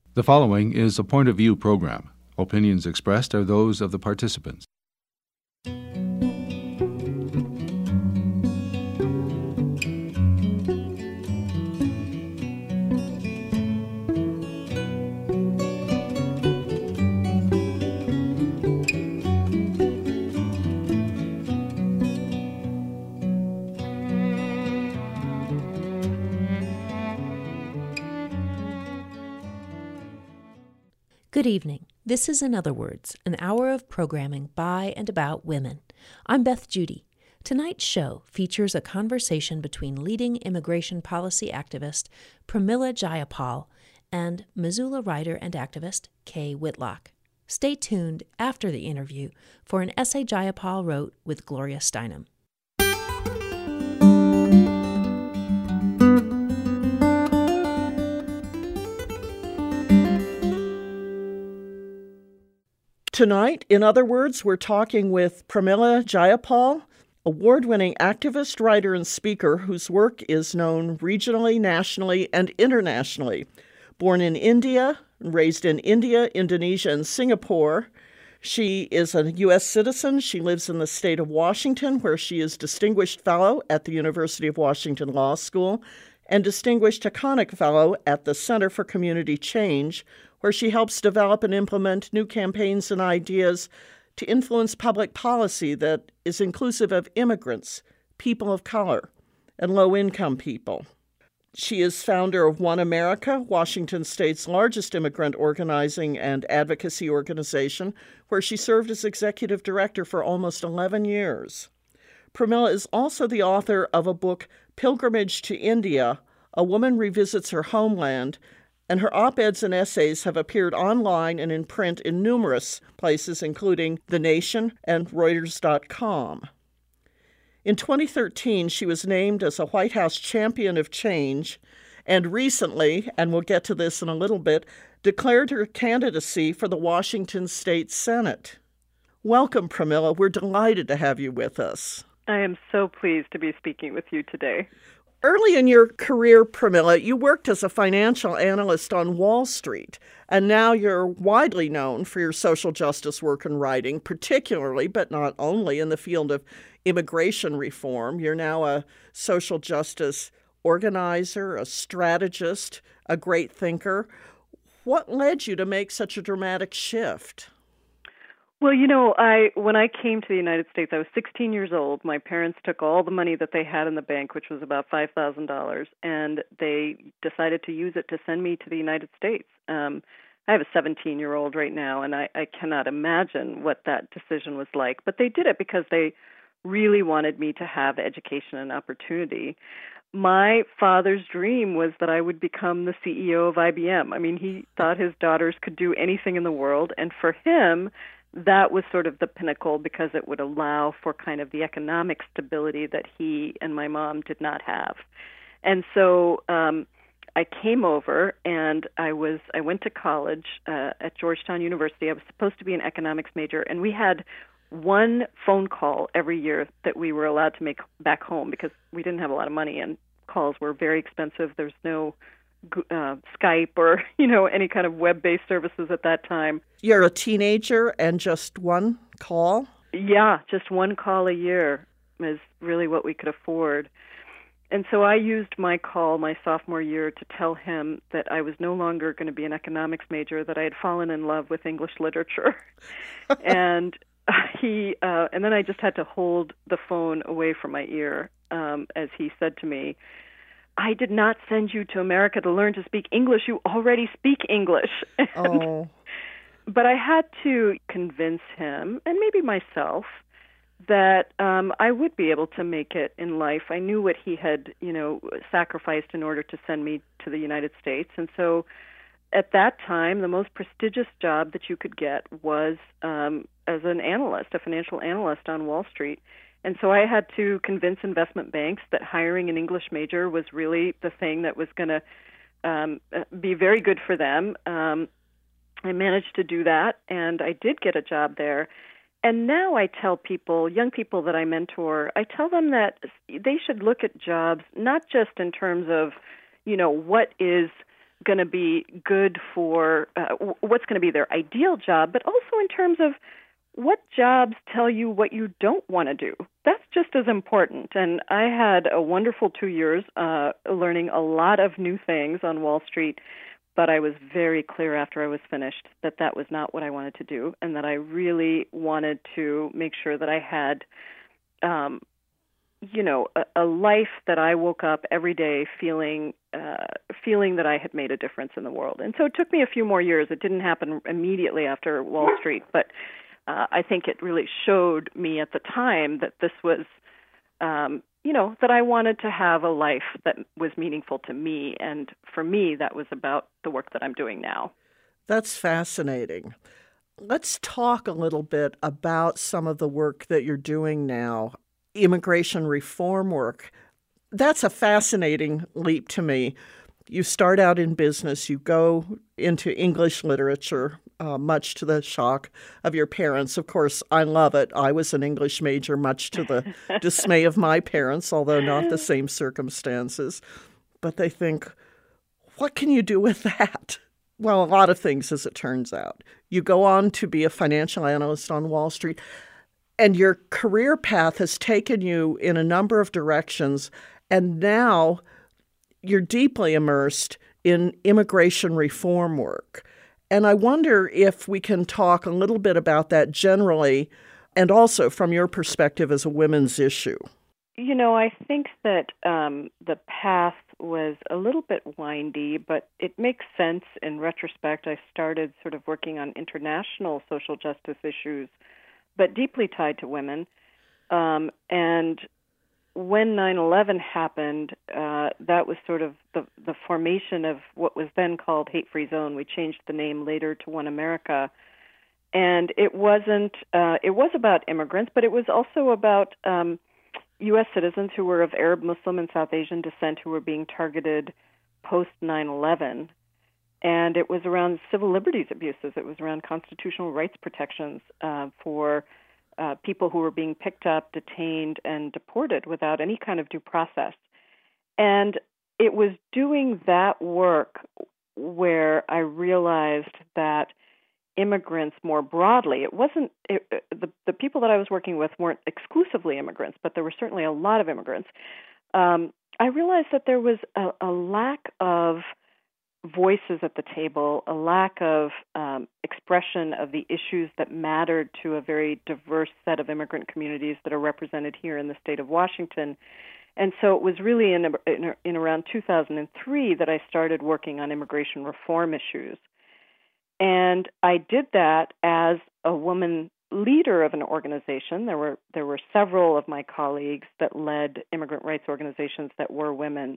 The following is a point of view program. Opinions expressed are those of the participants. Good evening. This is In Other Words, an hour of programming by and about women. I'm Beth Judy. Tonight's show features a conversation between leading immigration policy activist Pramila Jayapal and Missoula writer and activist Kay Whitlock. Stay tuned after the interview for an essay Jayapal wrote with Gloria Steinem. Tonight, in other words, we're talking with Pramila Jayapal, award-winning activist, writer, and speaker whose work is known regionally, nationally, and internationally. Born in India, raised in India, Indonesia, and Singapore, she is a U.S. citizen. She lives in the state of Washington, where she is Distinguished Fellow at the University of Washington Law School and Distinguished Taconic Fellow at the Center for Community Change, where she helps develop and implement new campaigns and ideas to influence public policy that is inclusive of immigrants, people of color, and low-income people. She is founder of One America, Washington State's largest immigrant organizing and advocacy organization, where she served as executive director for almost 11 years. Pramila is also the author of a book, Pilgrimage to India: A Woman Revisits Her Homeland, and her op-eds and essays have appeared online and in print in numerous places, including The Nation and Reuters.com. In 2013, she was named as a White House Champion of Change, and recently, and we'll get to this in a little bit, declared her candidacy for the Washington State Senate. Welcome, Pramila. We're delighted to have you with us. I am so pleased to be speaking with you today. Early in your career, Pramila, you worked as a financial analyst on Wall Street, and now you're widely known for your social justice work and writing, particularly, but not only, in the field of immigration reform. You're now a social justice organizer, a strategist, a great thinker. What led you to make such a dramatic shift? Well, when I came to the United States, I was 16 years old. My parents took all the money that they had in the bank, which was about $5,000, and they decided to use it to send me to the United States. I have a 17-year-old right now, and I cannot imagine what that decision was like. But they did it because they really wanted me to have education and opportunity. My father's dream was that I would become the CEO of IBM. I mean, he thought his daughters could do anything in the world, and for him, that was sort of the pinnacle because it would allow for kind of the economic stability that he and my mom did not have. And so I came over and I went to college at Georgetown University. I was supposed to be an economics major, and we had one phone call every year that we were allowed to make back home because we didn't have a lot of money and calls were very expensive. There's no Skype or, any kind of web-based services at that time. You're a teenager and just one call? Yeah, just one call a year is really what we could afford. And so I used my call my sophomore year to tell him that I was no longer going to be an economics major, that I had fallen in love with English literature. And and then I just had to hold the phone away from my ear as he said to me, "I did not send you to America to learn to speak English. You already speak English." But I had to convince him, and maybe myself, that I would be able to make it in life. I knew what he had, sacrificed in order to send me to the United States. And so at that time, the most prestigious job that you could get was as an analyst, a financial analyst on Wall Street. And so I had to convince investment banks that hiring an English major was really the thing that was going to be very good for them. I managed to do that, and I did get a job there. And now I tell people, young people that I mentor, I tell them that they should look at jobs not just in terms of, what is going to be good for what's going to be their ideal job, but also in terms of what jobs tell you what you don't want to do. That's just as important. And I had a wonderful 2 years learning a lot of new things on Wall Street, but I was very clear after I was finished that that was not what I wanted to do, and that I really wanted to make sure that I had a life that I woke up every day feeling that I had made a difference in the world. And so it took me a few more years. It didn't happen immediately after Wall Street, but I think it really showed me at the time that this was, that I wanted to have a life that was meaningful to me. And for me, that was about the work that I'm doing now. That's fascinating. Let's talk a little bit about some of the work that you're doing now. Immigration reform work. That's a fascinating leap to me. You start out in business, you go into English literature, much to the shock of your parents. Of course, I love it. I was an English major, much to the dismay of my parents, although not the same circumstances. But they think, what can you do with that? Well, a lot of things, as it turns out. You go on to be a financial analyst on Wall Street, and your career path has taken you in a number of directions, and now you're deeply immersed in immigration reform work. And I wonder if we can talk a little bit about that generally, and also from your perspective as a women's issue. I think that the path was a little bit windy, but it makes sense in retrospect. I started sort of working on international social justice issues, but deeply tied to women. And when 9/11 happened, that was sort of the formation of what was then called Hate Free Zone. We changed the name later to One America. And it was about immigrants, but it was also about U.S. citizens who were of Arab, Muslim, and South Asian descent who were being targeted post 9/11. And it was around civil liberties abuses. It was around constitutional rights protections for people who were being picked up, detained, and deported without any kind of due process. And it was doing that work where I realized that immigrants more broadly, the people that I was working with weren't exclusively immigrants, but there were certainly a lot of immigrants. I realized that there was a lack of voices at the table, a lack of expression of the issues that mattered to a very diverse set of immigrant communities that are represented here in the state of Washington. And so it was really in around 2003 that I started working on immigration reform issues. And I did that as a woman leader of an organization. There were several of my colleagues that led immigrant rights organizations that were women.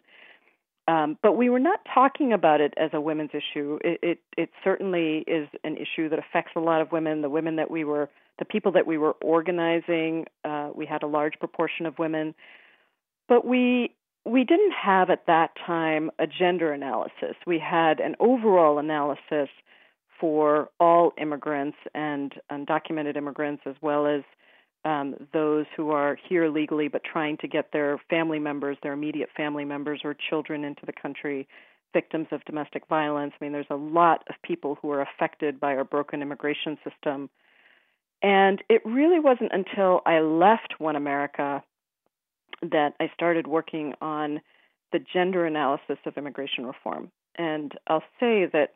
But we were not talking about it as a women's issue. It certainly is an issue that affects a lot of women. The people that we were organizing, we had a large proportion of women. But we didn't have at that time a gender analysis. We had an overall analysis for all immigrants and undocumented immigrants, as well as those who are here legally but trying to get their family members, their immediate family members or children into the country, victims of domestic violence. I mean, there's a lot of people who are affected by our broken immigration system. And it really wasn't until I left One America that I started working on the gender analysis of immigration reform. And I'll say that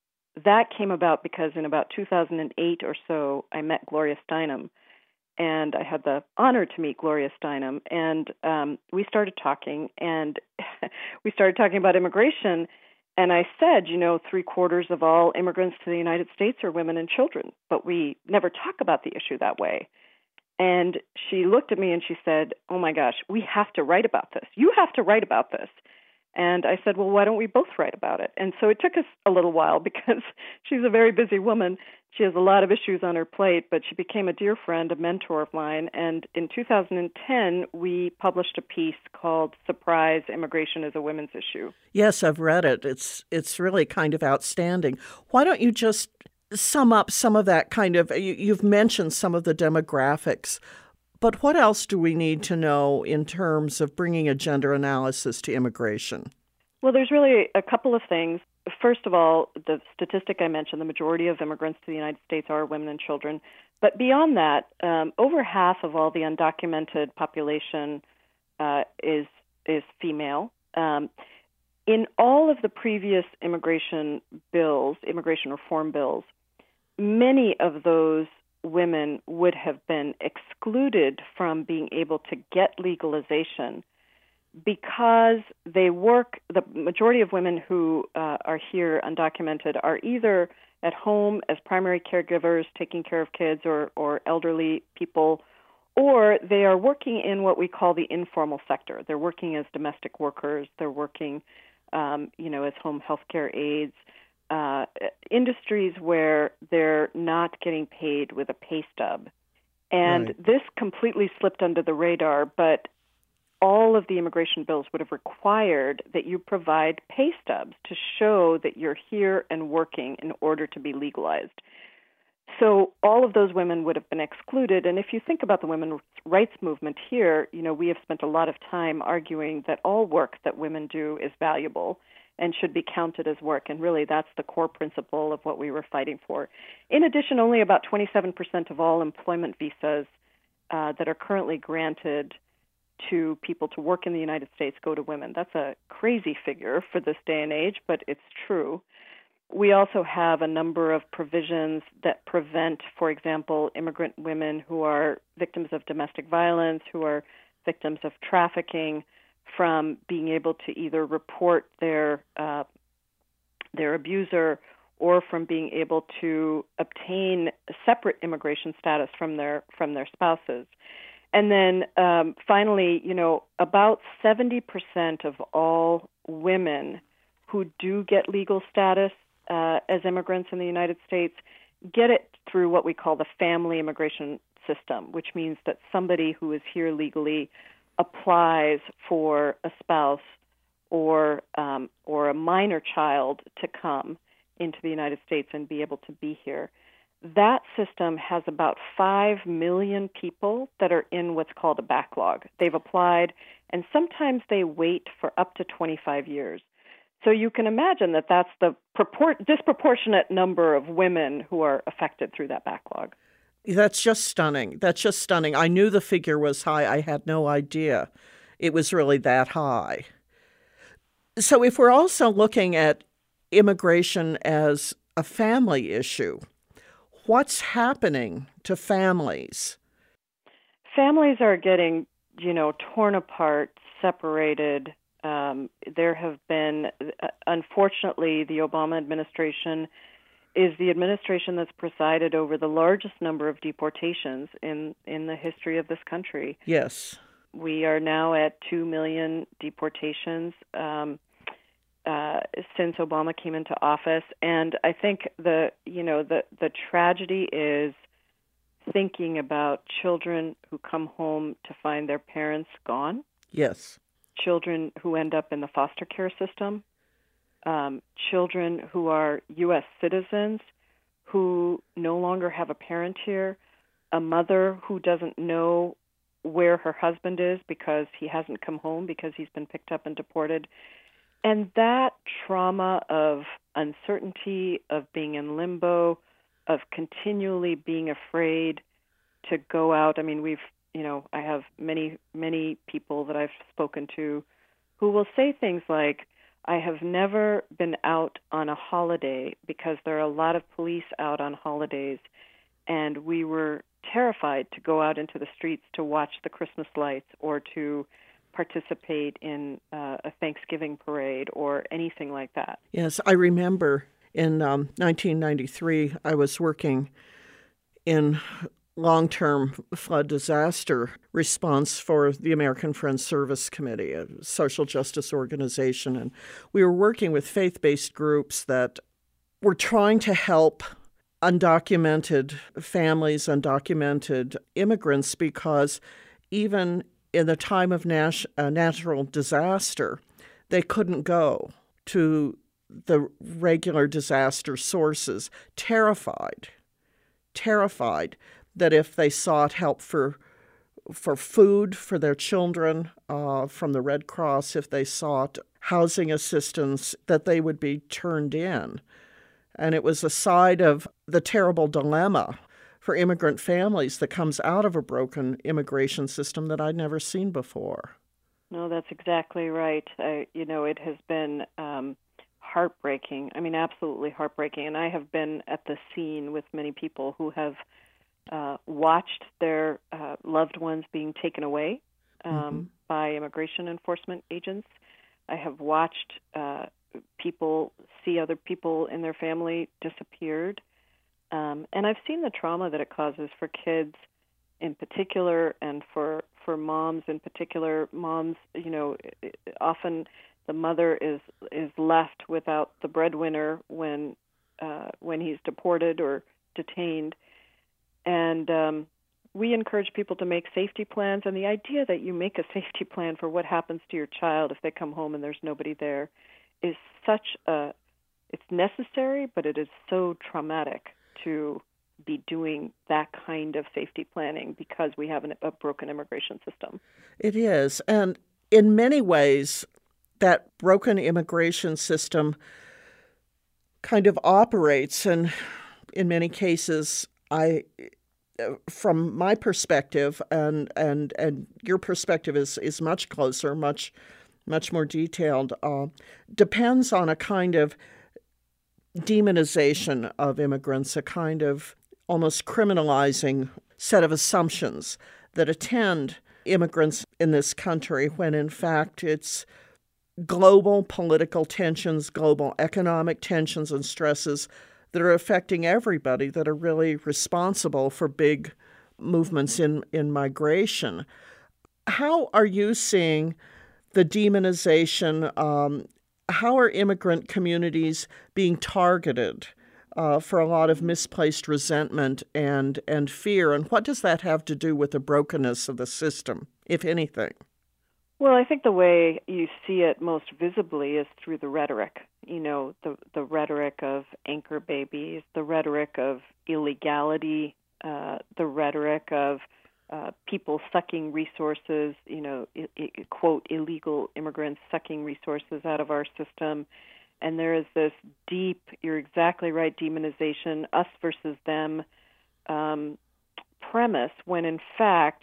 came about because in about 2008 or so, I met Gloria Steinem. And I had the honor to meet Gloria Steinem, and we started talking, and we started talking about immigration. And I said, 3/4 of all immigrants to the United States are women and children, but we never talk about the issue that way. And she looked at me and she said, "Oh my gosh, we have to write about this. You have to write about this." And I said, "Well, why don't we both write about it?" And so it took us a little while because she's a very busy woman. She has a lot of issues on her plate, but she became a dear friend, a mentor of mine. And in 2010, we published a piece called Surprise, Immigration is a Women's Issue. Yes, I've read it. It's really kind of outstanding. Why don't you just sum up some of that kind of, you've mentioned some of the demographics, but what else do we need to know in terms of bringing a gender analysis to immigration? Well, there's really a couple of things. first of all, the statistic I mentioned, the majority of immigrants to the United States are women and children. But beyond that, over half of all the undocumented population is female. In all of the previous immigration reform bills, many of those women would have been excluded from being able to get legalization because they work. The majority of women who are here undocumented are either at home as primary caregivers, taking care of kids or elderly people, or they are working in what we call the informal sector. They're working as domestic workers. They're working, as home healthcare aides, industries where they're not getting paid with a pay stub. And This completely slipped under the radar, but all of the immigration bills would have required that you provide pay stubs to show that you're here and working in order to be legalized. So all of those women would have been excluded. And if you think about the women's rights movement here, we have spent a lot of time arguing that all work that women do is valuable and should be counted as work. And really, that's the core principle of what we were fighting for. In addition, only about 27% of all employment visas that are currently granted to people to work in the United States go to women. That's a crazy figure for this day and age, but it's true. We also have a number of provisions that prevent, for example, immigrant women who are victims of domestic violence, who are victims of trafficking, from being able to either report their abuser or from being able to obtain separate immigration status from their spouses. And then finally, about 70% of all women who do get legal status as immigrants in the United States get it through what we call the family immigration system, which means that somebody who is here legally applies for a spouse or a minor child to come into the United States and be able to be here. That system has about 5 million people that are in what's called a backlog. They've applied, and sometimes they wait for up to 25 years. So you can imagine that that's the disproportionate number of women who are affected through that backlog. That's just stunning. I knew the figure was high. I had no idea it was really that high. So if we're also looking at immigration as a family issue, what's happening to families? Families are getting, torn apart, separated. There have been, unfortunately, the Obama administration is the administration that's presided over the largest number of deportations in the history of this country. Yes. We are now at 2 million deportations since Obama came into office, and I think the tragedy is thinking about children who come home to find their parents gone. Yes. Children who end up in the foster care system. Children who are U.S. citizens who no longer have a parent here. A mother who doesn't know where her husband is because he hasn't come home because he's been picked up and deported. And that trauma of uncertainty, of being in limbo, of continually being afraid to go out. I mean, I have many, many people that I've spoken to who will say things like, I have never been out on a holiday because there are a lot of police out on holidays, and we were terrified to go out into the streets to watch the Christmas lights or to participate in a Thanksgiving parade or anything like that. Yes, I remember in 1993, I was working in long-term flood disaster response for the American Friends Service Committee, a social justice organization. And we were working with faith-based groups that were trying to help undocumented families, undocumented immigrants, because even in the time of natural disaster, they couldn't go to the regular disaster sources, terrified that if they sought help for for food for their children from the Red Cross if they sought housing assistance, that they would be turned in. And it was a side of the terrible dilemma for immigrant families that comes out of a broken immigration system that I'd never seen before. No, that's exactly right. It has been heartbreaking. I mean, absolutely heartbreaking. And I have been at the scene with many people who have watched their loved ones being taken away by immigration enforcement agents. I have watched people see other people in their family disappeared. And I've seen the trauma that it causes for kids in particular, and for moms in particular. Moms, often the mother is left without the breadwinner when he's deported or detained. And we encourage people to make safety plans. And the idea that you make a safety plan for what happens to your child if they come home and there's nobody there is it's necessary, but it is so traumatic to be doing that kind of safety planning because we have a broken immigration system. It is. And in many ways, that broken immigration system kind of operates, and in many cases, from my perspective, and your perspective is much closer, much more detailed, depends on a kind of demonization of immigrants, a kind of almost criminalizing set of assumptions that attend immigrants in this country, when in fact it's global political tensions, global economic tensions and stresses that are affecting everybody, that are really responsible for big movements in migration. How are you seeing the demonization? How are immigrant communities being targeted for a lot of misplaced resentment and fear? And what does that have to do with the brokenness of the system, if anything? Well, I think the way you see it most visibly is through the rhetoric. The rhetoric of anchor babies, the rhetoric of illegality, the rhetoric of people sucking resources, quote, illegal immigrants sucking resources out of our system. And there is this deep, you're exactly right, demonization, us versus them premise, when in fact,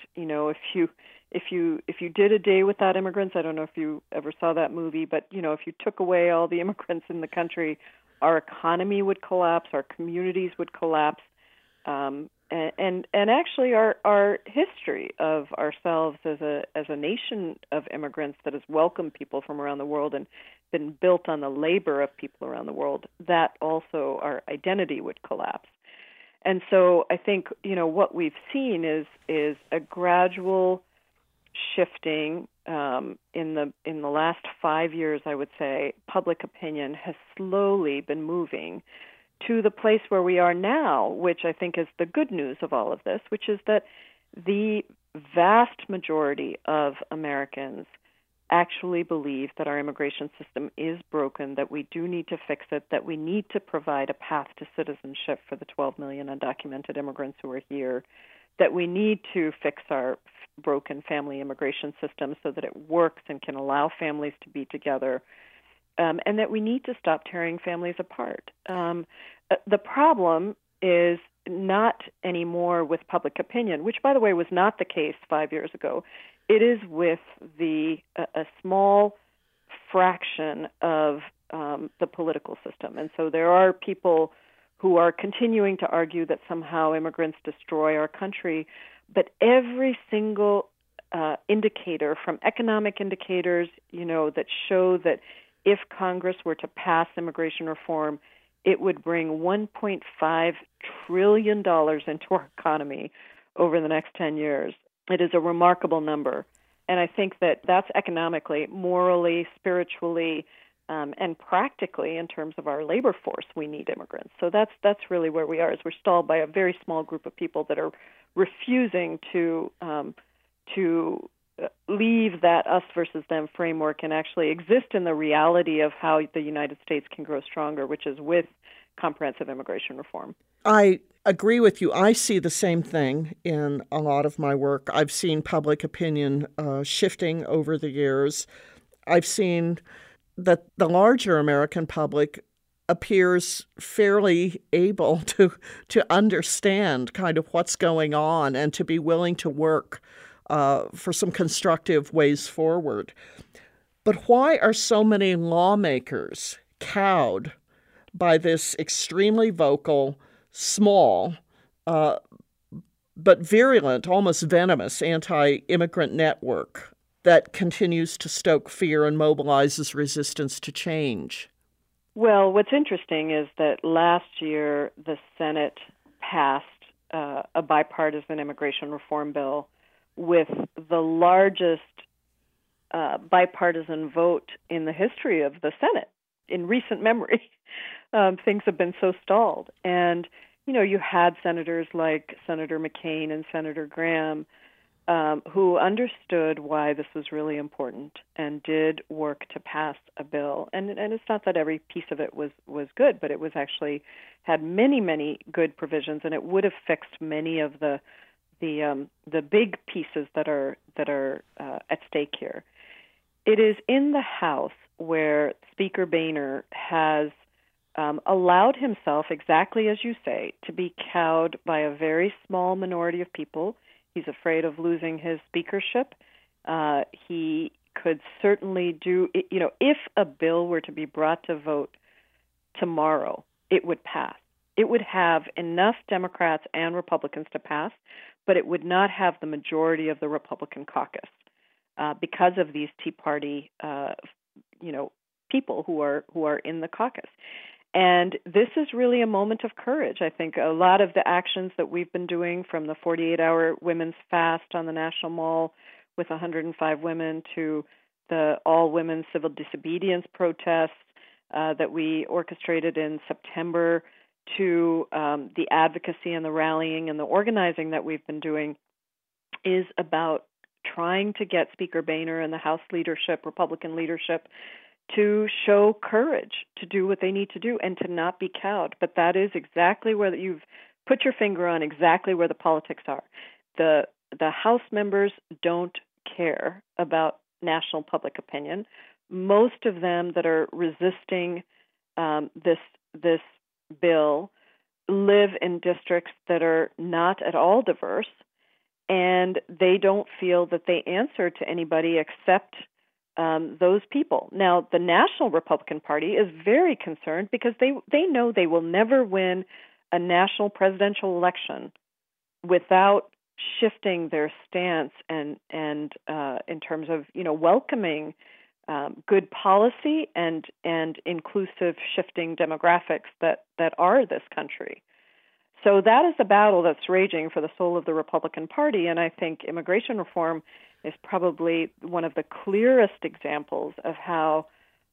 if you did A Day Without Immigrants, I don't know if you ever saw that movie, but if you took away all the immigrants in the country, our economy would collapse, our communities would collapse, and actually our history of ourselves as a nation of immigrants that has welcomed people from around the world and been built on the labor of people around the world, that also our identity would collapse. And so I think what we've seen is a gradual shifting in the last 5 years. I would say public opinion has slowly been moving to the place where we are now, which I think is the good news of all of this, which is that the vast majority of Americans actually believe that our immigration system is broken, that we do need to fix it, that we need to provide a path to citizenship for the 12 million undocumented immigrants who are here, that we need to fix our broken family immigration system so that it works and can allow families to be together, and that we need to stop tearing families apart. The problem is not anymore with public opinion, which, by the way, was not the case 5 years ago. It is with a small fraction of the political system. And so there are people who are continuing to argue that somehow immigrants destroy our country, but every single indicator, from economic indicators, that show that if Congress were to pass immigration reform, it would bring $1.5 trillion into our economy over the next 10 years. It is a remarkable number. And I think that that's economically, morally, spiritually, and practically in terms of our labor force, we need immigrants. So that's really where we are, is we're stalled by a very small group of people that are refusing to leave that us versus them framework and actually exist in the reality of how the United States can grow stronger, which is with comprehensive immigration reform. I agree with you. I see the same thing in a lot of my work. I've seen public opinion shifting over the years. I've seen that the larger American public appears fairly able to understand kind of what's going on and to be willing to work for some constructive ways forward. But why are so many lawmakers cowed by this extremely vocal, small, but virulent, almost venomous anti-immigrant network that continues to stoke fear and mobilizes resistance to change? Well, what's interesting is that last year the Senate passed a bipartisan immigration reform bill with the largest bipartisan vote in the history of the Senate in recent memory. Things have been so stalled. And, you had senators like Senator McCain and Senator Graham who understood why this was really important and did work to pass a bill. And it's not that every piece of it was good, but it was actually had many, many good provisions, and it would have fixed many of the big pieces that are at stake here. It is in the House where Speaker Boehner has allowed himself, exactly as you say, to be cowed by a very small minority of people. He's afraid of losing his speakership. He could certainly do, if a bill were to be brought to vote tomorrow, it would pass. It would have enough Democrats and Republicans to pass, but it would not have the majority of the Republican caucus because of these Tea Party, people who are in the caucus. And this is really a moment of courage. I think a lot of the actions that we've been doing, from the 48-hour women's fast on the National Mall with 105 women to the all-women civil disobedience protests that we orchestrated in September, to the advocacy and the rallying and the organizing that we've been doing, is about trying to get Speaker Boehner and the House leadership, Republican leadership, to show courage to do what they need to do and to not be cowed. But that is exactly where you've put your finger on exactly where the politics are. The House members don't care about national public opinion. Most of them that are resisting this bill live in districts that are not at all diverse, and they don't feel that they answer to anybody except those people. Now, the National Republican Party is very concerned because they know they will never win a national presidential election without shifting their stance and in terms of welcoming good policy and inclusive shifting demographics that are this country. So that is a battle that's raging for the soul of the Republican Party, and I think immigration reform is probably one of the clearest examples of how,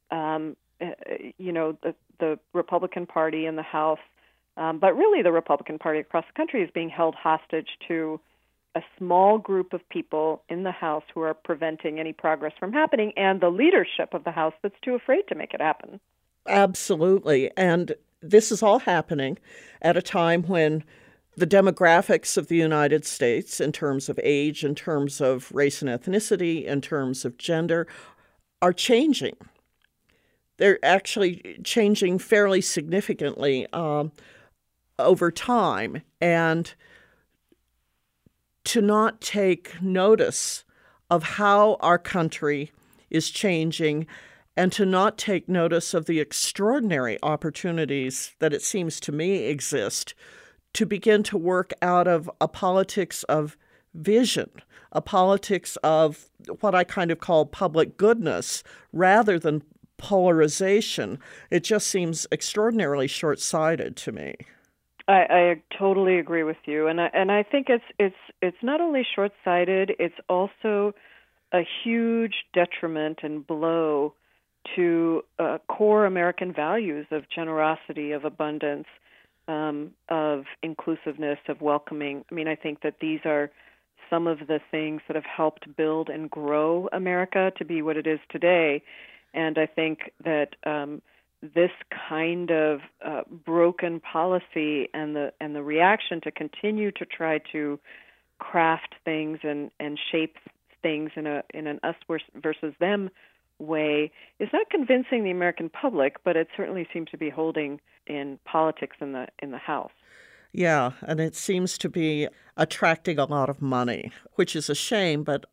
the Republican Party in the House, but really the Republican Party across the country, is being held hostage to a small group of people in the House who are preventing any progress from happening, and the leadership of the House that's too afraid to make it happen. Absolutely. And this is all happening at a time when the demographics of the United States, in terms of age, in terms of race and ethnicity, in terms of gender, are changing. They're actually changing fairly significantly over time. And to not take notice of how our country is changing, and to not take notice of the extraordinary opportunities that it seems to me exist to begin to work out of a politics of vision, a politics of what I kind of call public goodness rather than polarization. It just seems extraordinarily short-sighted to me. I totally agree with you, and I think it's not only short-sighted, it's also a huge detriment and blow to core American values of generosity, of abundance, of inclusiveness, of welcoming. I mean, I think that these are some of the things that have helped build and grow America to be what it is today. And I think that this kind of broken policy and the reaction to continue to try to craft things and shape things in an us versus them way is not convincing the American public, but it certainly seems to be holding in politics in the House. Yeah, and it seems to be attracting a lot of money, which is a shame, but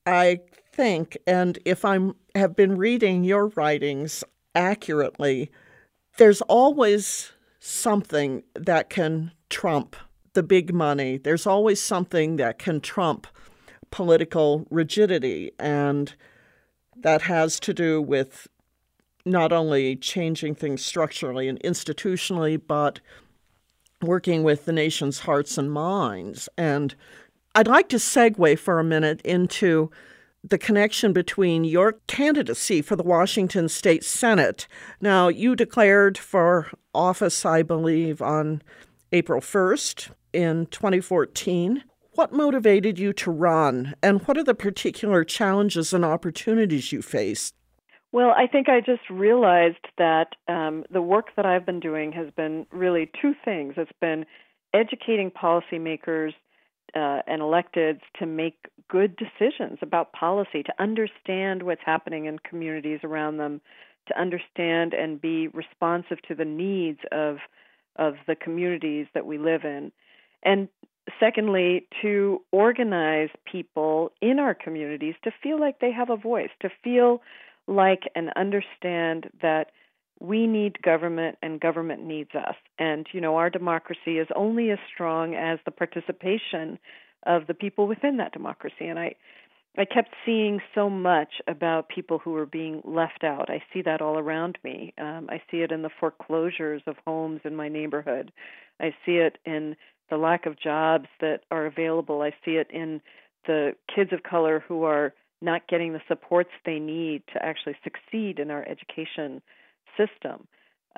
I think, and if I have been reading your writings accurately, there's always something that can trump the big money. There's always something that can trump political rigidity, and that has to do with not only changing things structurally and institutionally, but working with the nation's hearts and minds. And I'd like to segue for a minute into the connection between your candidacy for the Washington State Senate. Now, you declared for office, I believe, on April 1st in 2014. What motivated you to run, and what are the particular challenges and opportunities you faced? Well, I think I just realized that the work that I've been doing has been really two things. It's been educating policymakers and electeds to make good decisions about policy, to understand what's happening in communities around them, to understand and be responsive to the needs of the communities that we live in. And secondly, to organize people in our communities to feel like they have a voice, to feel like and understand that we need government and government needs us. And, our democracy is only as strong as the participation of the people within that democracy. And I kept seeing so much about people who were being left out. I see that all around me. I see it in the foreclosures of homes in my neighborhood. I see it in the lack of jobs that are available. I see it in the kids of color who are not getting the supports they need to actually succeed in our education system.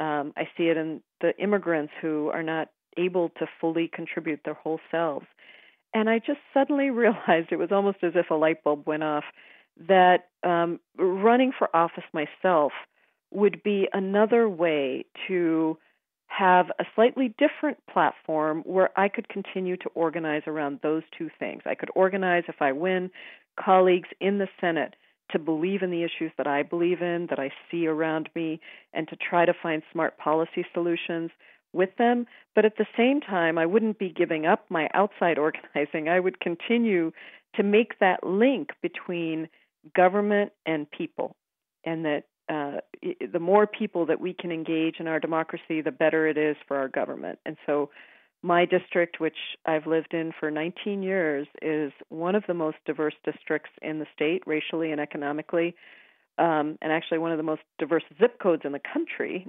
I see it in the immigrants who are not able to fully contribute their whole selves. And I just suddenly realized, it was almost as if a light bulb went off, that running for office myself would be another way to have a slightly different platform where I could continue to organize around those two things. I could organize, if I win, colleagues in the Senate to believe in the issues that I believe in, that I see around me, and to try to find smart policy solutions with them. But at the same time, I wouldn't be giving up my outside organizing. I would continue to make that link between government and people, and that the more people that we can engage in our democracy, the better it is for our government. And so my district, which I've lived in for 19 years, is one of the most diverse districts in the state, racially and economically, and actually one of the most diverse zip codes in the country,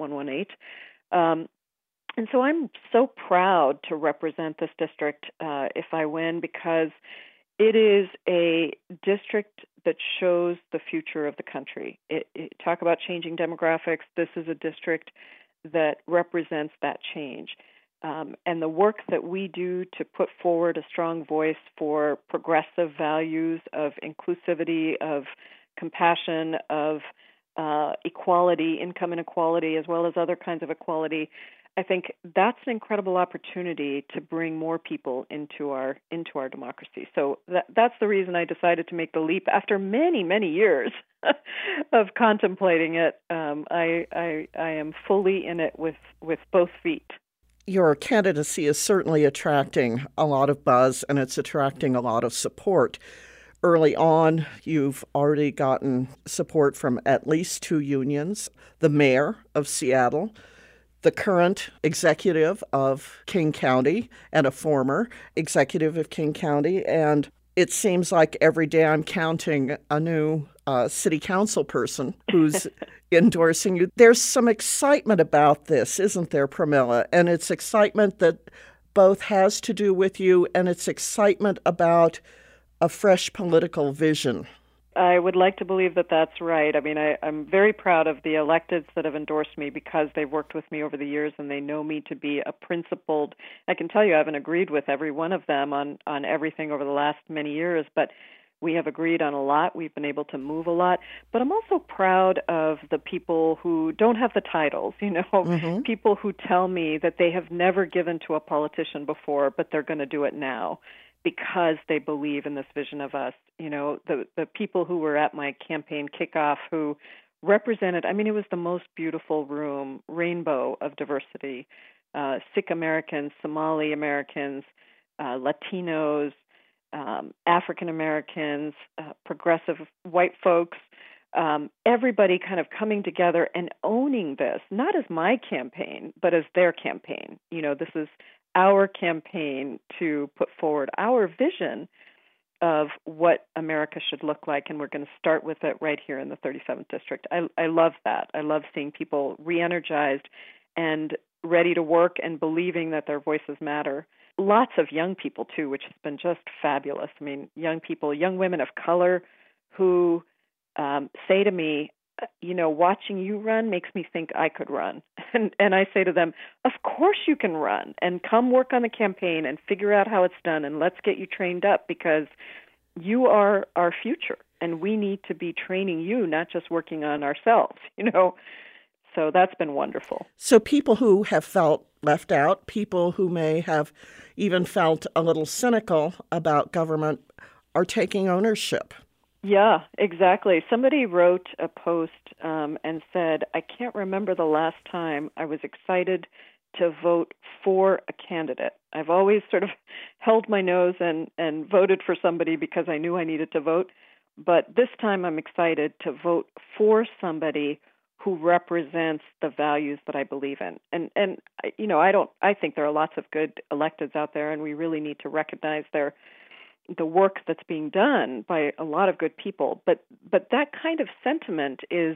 98118. And so I'm so proud to represent this district if I win, because it is a district that shows the future of the country. Talk about changing demographics. This is a district that represents that change. And the work that we do to put forward a strong voice for progressive values of inclusivity, of compassion, of equality, income inequality, as well as other kinds of equality, I think that's an incredible opportunity to bring more people into our democracy. So that's the reason I decided to make the leap after many, many years of contemplating it. I am fully in it with both feet. Your candidacy is certainly attracting a lot of buzz, and it's attracting a lot of support. Early on, you've already gotten support from at least two unions, the mayor of Seattle, the current executive of King County, and a former executive of King County. And it seems like every day I'm counting a new city council person who's endorsing you. There's some excitement about this, isn't there, Pramila? And it's excitement that both has to do with you, and it's excitement about a fresh political vision. I would like to believe that that's right. I mean, I'm very proud of the electeds that have endorsed me because they've worked with me over the years and they know me to be a principled. I can tell you I haven't agreed with every one of them on everything over the last many years, but We have agreed on a lot. We've been able to move a lot. But I'm also proud of the people who don't have the titles, people who tell me that they have never given to a politician before, but they're going to do it now because they believe in this vision of us. The people who were at my campaign kickoff who represented, it was the most beautiful room, rainbow of diversity, Sikh Americans, Somali Americans, Latinos, African Americans, progressive white folks, everybody kind of coming together and owning this, not as my campaign, but as their campaign. This is our campaign to put forward our vision of what America should look like, and we're going to start with it right here in the 37th District. I love that. I love seeing people re-energized and ready to work and believing that their voices matter. Lots of young people, too, which has been just fabulous. Young people, young women of color who say to me, watching you run makes me think I could run. And I say to them, of course you can run, and come work on the campaign and figure out how it's done, and let's get you trained up because you are our future, and we need to be training you, not just working on ourselves, So that's been wonderful. So people who have felt left out, people who may have even felt a little cynical about government are taking ownership. Yeah, exactly. Somebody wrote a post and said, I can't remember the last time I was excited to vote for a candidate. I've always sort of held my nose and voted for somebody because I knew I needed to vote. But this time I'm excited to vote for somebody who represents the values that I believe in. And I think there are lots of good electeds out there, and we really need to recognize the work that's being done by a lot of good people. But that kind of sentiment is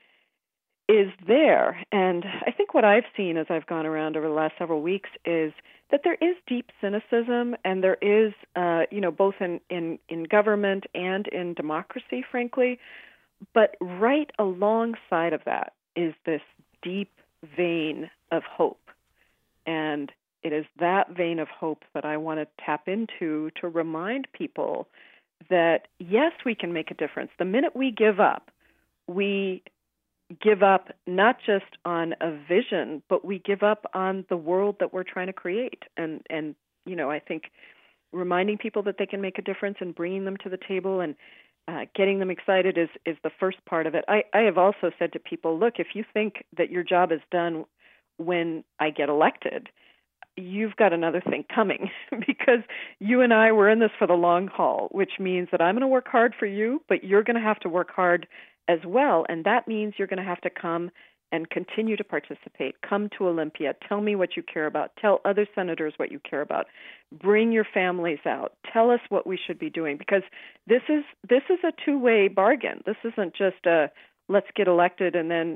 there. And I think what I've seen as I've gone around over the last several weeks is that there is deep cynicism, and there is, both in government and in democracy, frankly. But right alongside of that is this deep vein of hope. And it is that vein of hope that I want to tap into to remind people that, yes, we can make a difference. The minute we give up not just on a vision, but we give up on the world that we're trying to create. And I think reminding people that they can make a difference and bringing them to the table and getting them excited is the first part of it. I have also said to people, look, if you think that your job is done when I get elected, you've got another thing coming because you and I were in this for the long haul, which means that I'm going to work hard for you, but you're going to have to work hard as well. And that means you're going to have to come and continue to participate. Come to Olympia. Tell me what you care about. Tell other senators what you care about. Bring your families out. Tell us what we should be doing, because this is a two-way bargain. This isn't just a let's get elected and then,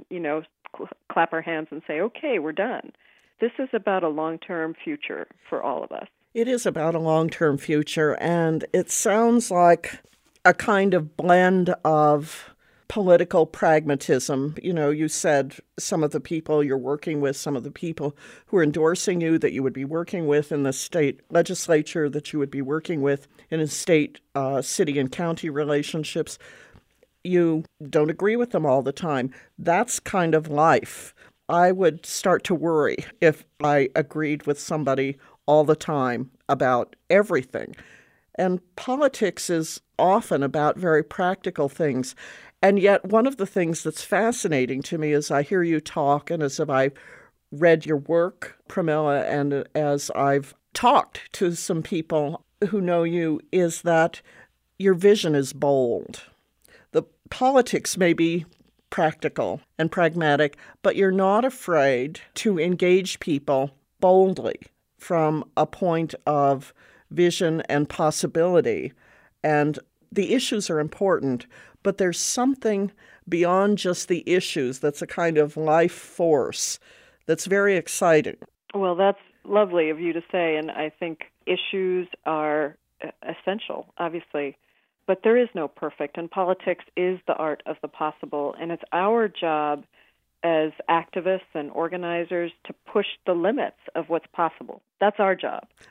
clap our hands and say, okay, we're done. This is about a long-term future for all of us. It is about a long-term future, and it sounds like a kind of blend of political pragmatism. You said some of the people you're working with, some of the people who are endorsing you that you would be working with in the state legislature, that you would be working with in state, city, and county relationships. You don't agree with them all the time. That's kind of life. I would start to worry if I agreed with somebody all the time about everything. And politics is often about very practical things. And yet one of the things that's fascinating to me as I hear you talk and as I've read your work, Pramila, and as I've talked to some people who know you, is that your vision is bold. The politics may be practical and pragmatic, but you're not afraid to engage people boldly from a point of vision and possibility. And the issues are important, but there's something beyond just the issues that's a kind of life force that's very exciting. Well, that's lovely of you to say, and I think issues are essential, obviously. But there is no perfect, and politics is the art of the possible, and it's our job as activists and organizers to push the limits of what's possible. That's our job.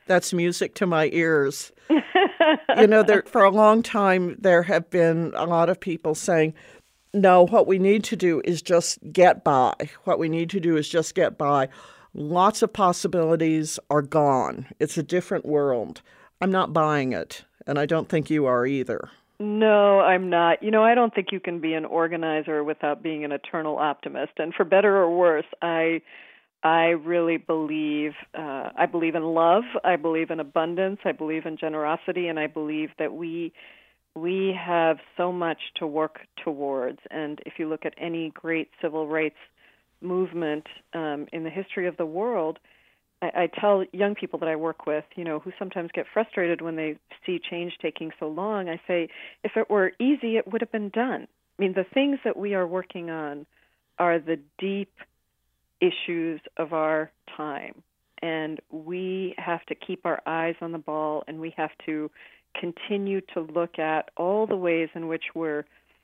That's music to my ears. You know, for a long time, there have been a lot of people saying, no, what we need to do is just get by. What we need to do is just get by. Lots of possibilities are gone. It's a different world. I'm not buying it, and I don't think you are either. No, I'm not. You know, I don't think you can be an organizer without being an eternal optimist. And for better or worse, I really believe, I believe in love, I believe in abundance, I believe in generosity, and I believe that we have so much to work towards. And if you look at any great civil rights movement in the history of the world, I tell young people that I work with, you know, who sometimes get frustrated when they see change taking so long, I say, if it were easy, it would have been done. I mean, the things that we are working on are the deep issues of our time, and we have to keep our eyes on the ball, and we have to continue to look at all the ways in which we're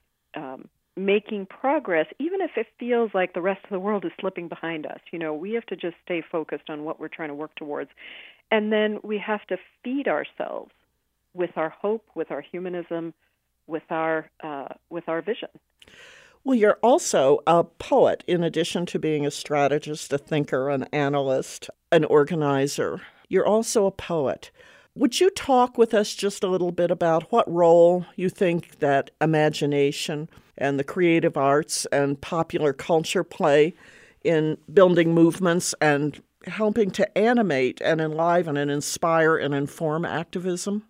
making progress, even if it feels like the rest of the world is slipping behind us. You know, we have to just stay focused on what we're trying to work towards, and then we have to feed ourselves with our hope, with our humanism, with our vision. Well, you're also a poet, in addition to being a strategist, a thinker, an analyst, an organizer. You're also a poet. Would you talk with us just a little bit about what role you think that imagination and the creative arts and popular culture play in building movements and helping to animate and enliven and inspire and inform activism?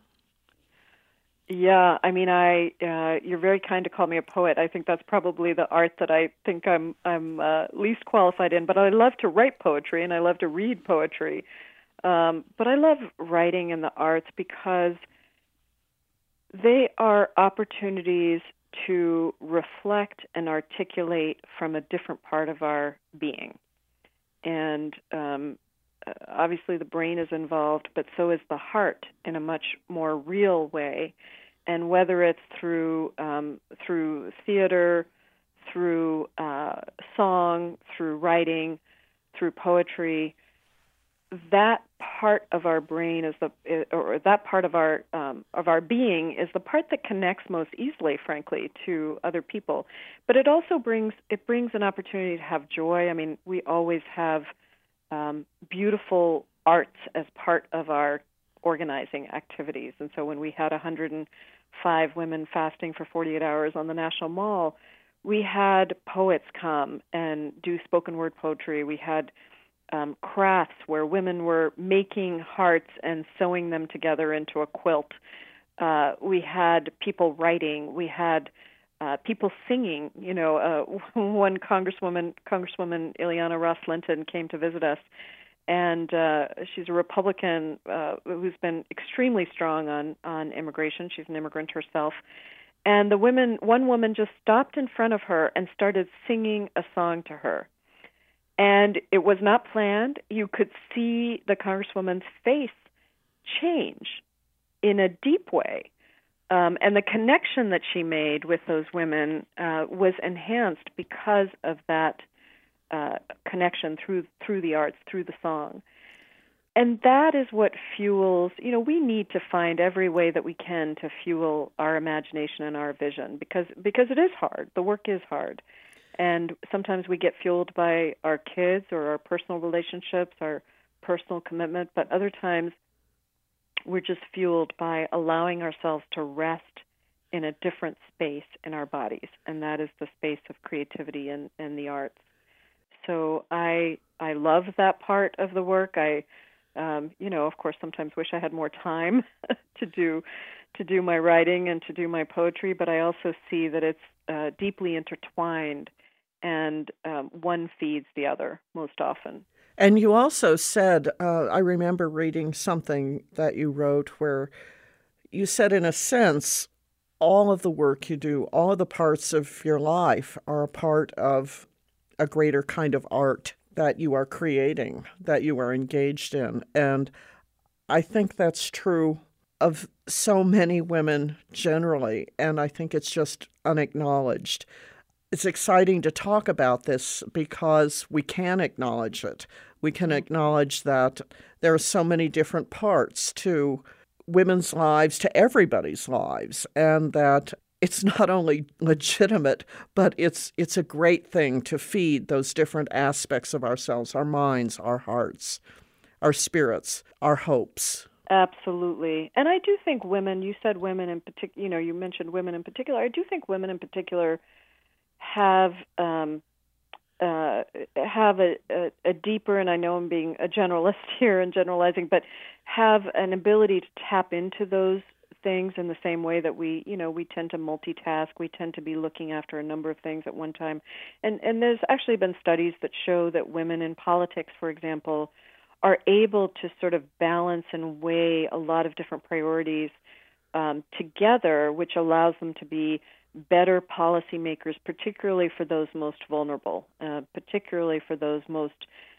Yeah, I mean, you're very kind to call me a poet. I think that's probably the art that I think I'm least qualified in. But I love to write poetry and I love to read poetry. But I love writing in the arts because they are opportunities to reflect and articulate from a different part of our being. And obviously the brain is involved, but so is the heart in a much more real way. And whether it's through theater, through song, through writing, through poetry, that part of our brain that part of our being is the part that connects most easily, frankly, to other people. But it also brings an opportunity to have joy. I mean, we always have beautiful arts as part of our organizing activities. And so when we had 105 women fasting for 48 hours on the National Mall, we had poets come and do spoken word poetry. We had crafts where women were making hearts and sewing them together into a quilt. We had people writing. We had people singing. You know, one Congresswoman Ileana Ros-Linton came to visit us, and she's a Republican who's been extremely strong on immigration. She's an immigrant herself. And one woman just stopped in front of her and started singing a song to her. And it was not planned. You could see the Congresswoman's face change in a deep way. And the connection that she made with those women was enhanced because of that connection through the arts, through the song. And that is what fuels, you know, we need to find every way that we can to fuel our imagination and our vision because it is hard. The work is hard. And sometimes we get fueled by our kids or our personal relationships, our personal commitment, but other times we're just fueled by allowing ourselves to rest in a different space in our bodies, and that is the space of creativity and the arts. So I love that part of the work. I, of course, sometimes wish I had more time to do my writing and to do my poetry, but I also see that it's deeply intertwined, and one feeds the other most often. And you also said, I remember reading something that you wrote where you said, in a sense, all of the work you do, all of the parts of your life are a part of a greater kind of art that you are creating, that you are engaged in. And I think that's true of so many women generally, and I think it's just unacknowledged. It's exciting to talk about this because we can acknowledge it. We can acknowledge that there are so many different parts to women's lives, to everybody's lives, and that it's not only legitimate, but it's a great thing to feed those different aspects of ourselves, our minds, our hearts, our spirits, our hopes. Absolutely. And I do think women, you said women in particular, you mentioned women in particular. I do think women in particular have a deeper, and I know I'm being a generalist here and generalizing, but have an ability to tap into those things in the same way that we tend to multitask. We tend to be looking after a number of things at one time. And there's actually been studies that show that women in politics, for example, are able to sort of balance and weigh a lot of different priorities together, which allows them to be better policymakers, particularly for those most vulnerable, particularly for those most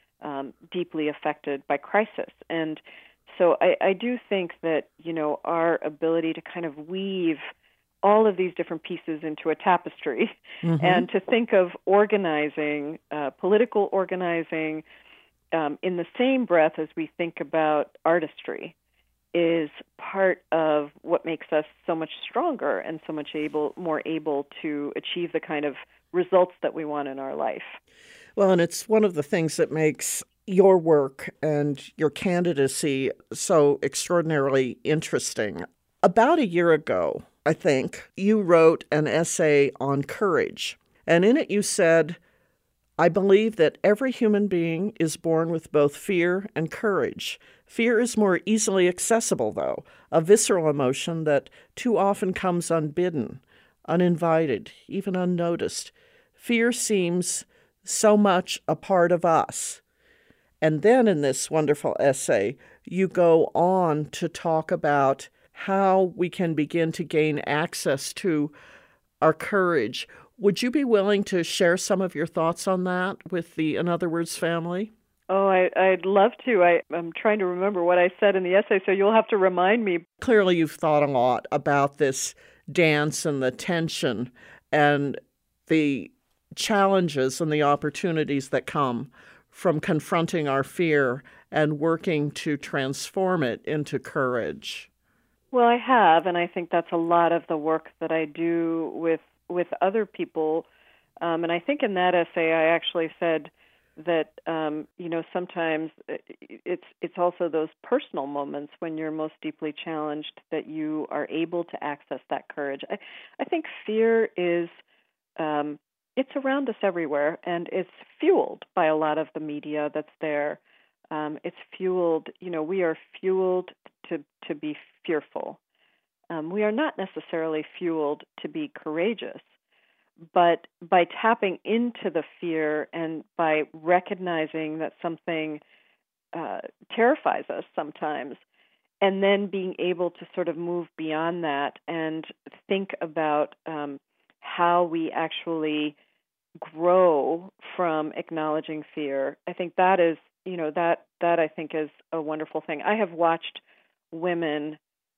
deeply affected by crisis. And so I do think that, our ability to kind of weave all of these different pieces into a tapestry and to think of organizing, political organizing, in the same breath as we think about artistry is part of what makes us so much stronger and so much more able to achieve the kind of results that we want in our life. Well, and it's one of the things that makes your work and your candidacy so extraordinarily interesting. About a year ago, I think, you wrote an essay on courage. And in it you said, "I believe that every human being is born with both fear and courage. Fear is more easily accessible, though, a visceral emotion that too often comes unbidden, uninvited, even unnoticed. Fear seems so much a part of us." And then in this wonderful essay, you go on to talk about how we can begin to gain access to our courage. Would you be willing to share some of your thoughts on that with the In Other Words family? Oh, I'd love to. I'm trying to remember what I said in the essay, so you'll have to remind me. Clearly, you've thought a lot about this dance and the tension and the challenges and the opportunities that come from confronting our fear and working to transform it into courage. Well, I have, and I think that's a lot of the work that I do with other people. And I think in that essay, I actually said that sometimes it's also those personal moments when you're most deeply challenged that you are able to access that courage. I think fear is it's around us everywhere, and it's fueled by a lot of the media that's there. It's fueled, we are fueled to be fearful. We are not necessarily fueled to be courageous, but by tapping into the fear and by recognizing that something terrifies us sometimes, and then being able to sort of move beyond that and think about how we actually grow from acknowledging fear. I think that is, that I think is a wonderful thing. I have watched women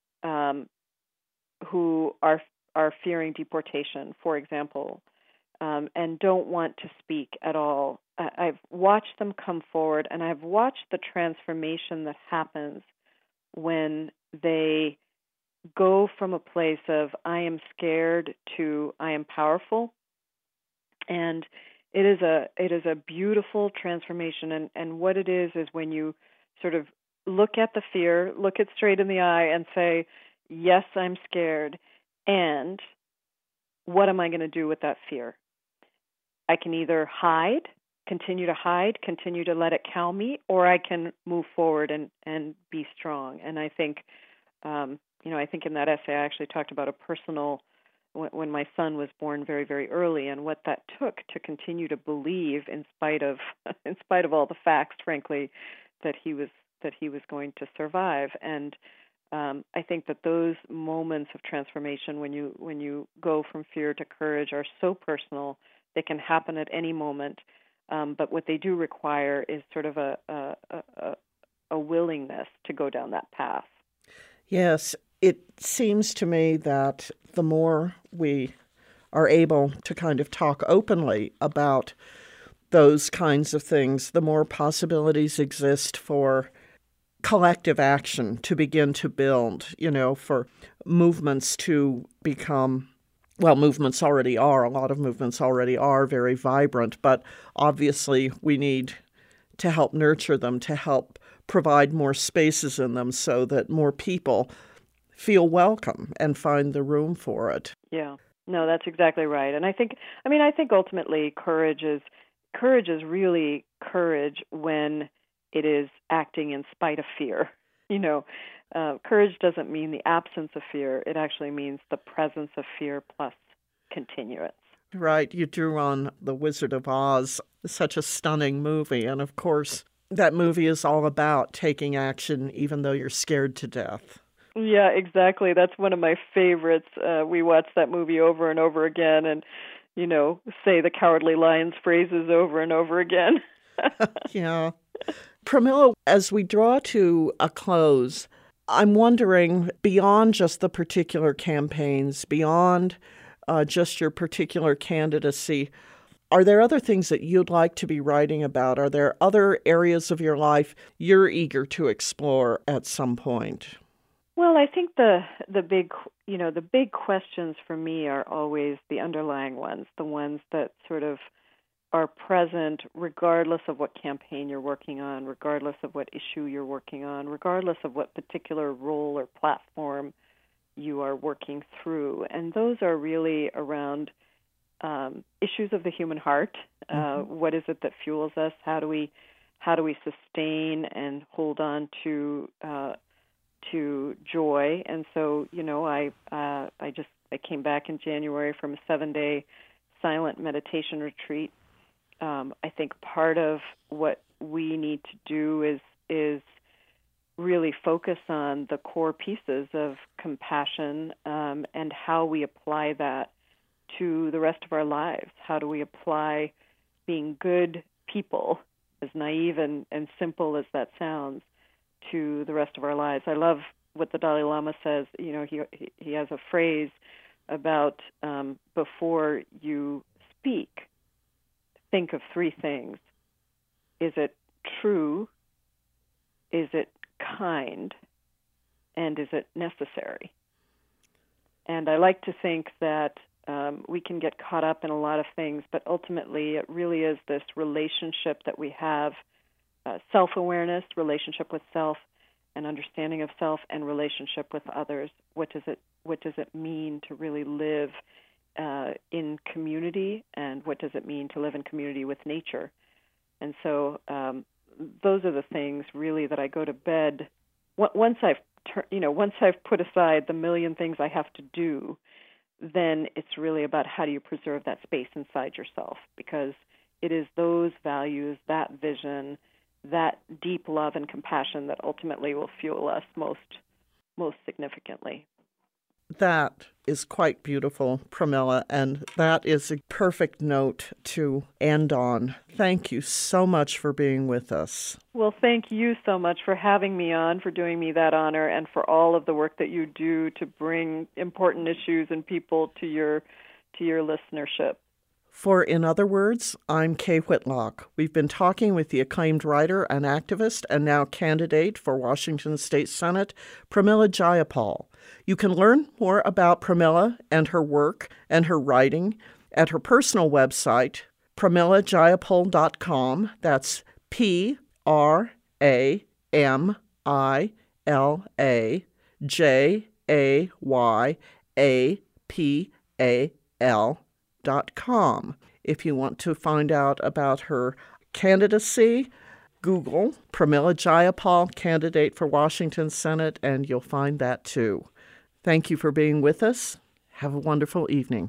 who are fearing deportation, for example, and don't want to speak at all. I've watched them come forward, and I've watched the transformation that happens when they go from a place of I am scared to I am powerful. And it is a beautiful transformation. And what it is when you sort of look at the fear, look it straight in the eye and say, yes, I'm scared. And what am I going to do with that fear? I can either continue to let it cow me, or I can move forward and be strong. And I think, I think in that essay I actually talked about a personal, when my son was born very, very early, and what that took to continue to believe in spite of all the facts, frankly, that he was going to survive. And I think that those moments of transformation, when you go from fear to courage, are so personal. They can happen at any moment, but what they do require is sort of a willingness to go down that path. Yes, it seems to me that the more we are able to kind of talk openly about those kinds of things, the more possibilities exist for collective action to begin to build, for movements to become, well, movements already are, a lot of movements already are very vibrant, but obviously we need to help nurture them, to help provide more spaces in them so that more people feel welcome and find the room for it. Yeah. No, that's exactly right. And I think ultimately courage is really courage when it is acting in spite of fear. Courage doesn't mean the absence of fear. It actually means the presence of fear plus continuance. Right. You drew on The Wizard of Oz, such a stunning movie. And of course, that movie is all about taking action even though you're scared to death. Yeah, exactly. That's one of my favorites. We watch that movie over and over again and, say the Cowardly Lion's phrases over and over again. Yeah. Pramila, as we draw to a close, I'm wondering, beyond just the particular campaigns, beyond just your particular candidacy, are there other things that you'd like to be writing about? Are there other areas of your life you're eager to explore at some point? Well, I think the big questions for me are always the underlying ones, the ones that sort of are present regardless of what campaign you're working on, regardless of what issue you're working on, regardless of what particular role or platform you are working through. And those are really around issues of the human heart. What is it that fuels us? How do we sustain and hold on to joy? And so, I came back in January from a 7-day silent meditation retreat. I think part of what we need to do is really focus on the core pieces of compassion and how we apply that to the rest of our lives. How do we apply being good people, as naive and simple as that sounds, to the rest of our lives? I love what the Dalai Lama says. He has a phrase about before you speak, think of 3 things. Is it true? Is it kind? And is it necessary? And I like to think that we can get caught up in a lot of things, but ultimately it really is this relationship that we have, self-awareness, relationship with self, and understanding of self, and relationship with others. What does it mean to really live in community, and what does it mean to live in community with nature? And so those are the things really that I go to bed once I've put aside the million things I have to do. Then it's really about how do you preserve that space inside yourself, because it is those values, that vision, that deep love and compassion that ultimately will fuel us most significantly. That is quite beautiful, Pramila, and that is a perfect note to end on. Thank you so much for being with us. Well, thank you so much for having me on, for doing me that honor, and for all of the work that you do to bring important issues and people to your listenership. For In Other Words, I'm Kay Whitlock. We've been talking with the acclaimed writer and activist and now candidate for Washington State Senate, Pramila Jayapal. You can learn more about Pramila and her work and her writing at her personal website, PramilaJayapal.com. That's PramilaJayapal.com. If you want to find out about her candidacy, Google Pramila Jayapal, candidate for Washington Senate, and you'll find that too. Thank you for being with us. Have a wonderful evening.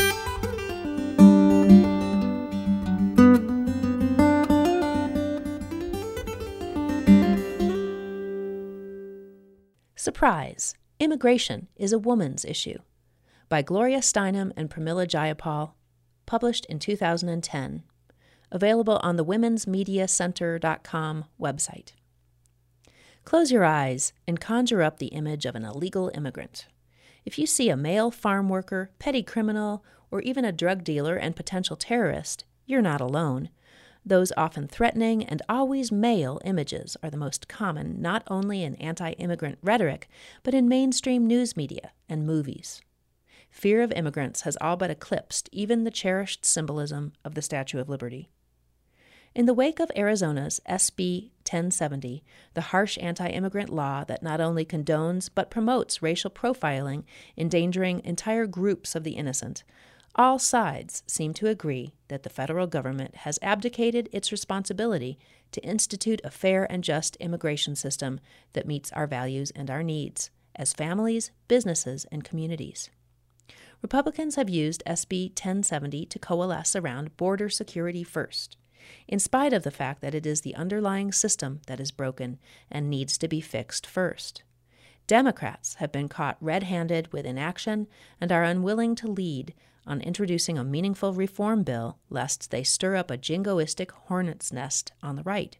Surprise! Immigration is a woman's issue. By Gloria Steinem and Pramila Jayapal, published in 2010. Available on the womensmediacenter.com website. Close your eyes and conjure up the image of an illegal immigrant. If you see a male farm worker, petty criminal, or even a drug dealer and potential terrorist, you're not alone. Those often threatening and always male images are the most common not only in anti-immigrant rhetoric, but in mainstream news media and movies. Fear of immigrants has all but eclipsed even the cherished symbolism of the Statue of Liberty. In the wake of Arizona's SB 1070, the harsh anti-immigrant law that not only condones but promotes racial profiling, endangering entire groups of the innocent, all sides seem to agree that the federal government has abdicated its responsibility to institute a fair and just immigration system that meets our values and our needs as families, businesses, and communities. Republicans have used SB 1070 to coalesce around border security first, in spite of the fact that it is the underlying system that is broken and needs to be fixed first. Democrats have been caught red-handed with inaction and are unwilling to lead on introducing a meaningful reform bill lest they stir up a jingoistic hornet's nest on the right.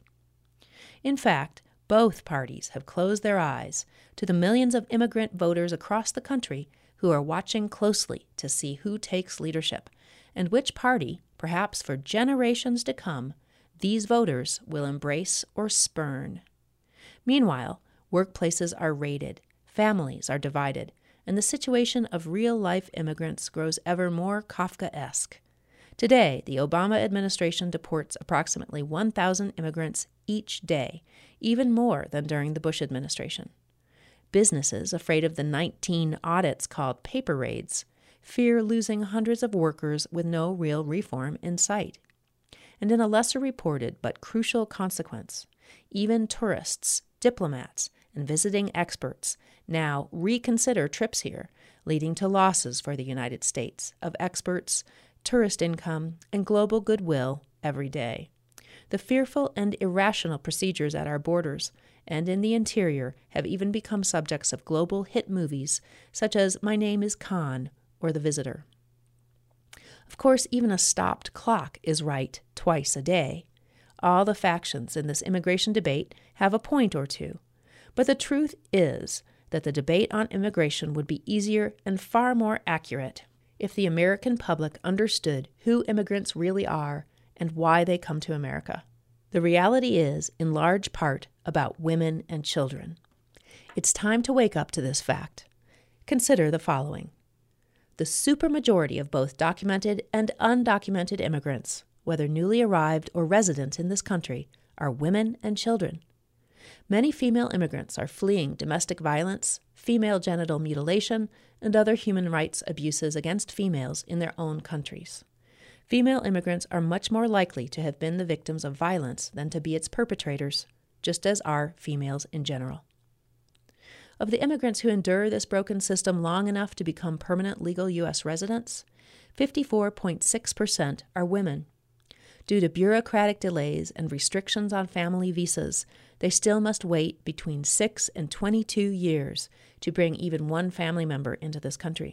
In fact, both parties have closed their eyes to the millions of immigrant voters across the country who are watching closely to see who takes leadership and which party, perhaps for generations to come, these voters will embrace or spurn. Meanwhile, workplaces are raided, families are divided, and the situation of real-life immigrants grows ever more Kafkaesque. Today, the Obama administration deports approximately 1,000 immigrants each day, even more than during the Bush administration. Businesses, afraid of the 19 audits called paper raids, fear losing hundreds of workers with no real reform in sight. And in a lesser reported but crucial consequence, even tourists, diplomats, and visiting experts now reconsider trips here, leading to losses for the United States of experts, tourist income, and global goodwill every day. The fearful and irrational procedures at our borders and in the interior have even become subjects of global hit movies such as My Name is Khan or The Visitor. Of course, even a stopped clock is right twice a day. All the factions in this immigration debate have a point or two. But the truth is that the debate on immigration would be easier and far more accurate if the American public understood who immigrants really are and why they come to America. The reality is, in large part, about women and children. It's time to wake up to this fact. Consider the following. The supermajority of both documented and undocumented immigrants, whether newly arrived or resident in this country, are women and children. Many female immigrants are fleeing domestic violence, female genital mutilation, and other human rights abuses against females in their own countries. Female immigrants are much more likely to have been the victims of violence than to be its perpetrators, just as are females in general. Of the immigrants who endure this broken system long enough to become permanent legal U.S. residents, 54.6% are women. Due to bureaucratic delays and restrictions on family visas, they still must wait between 6 and 22 years to bring even one family member into this country.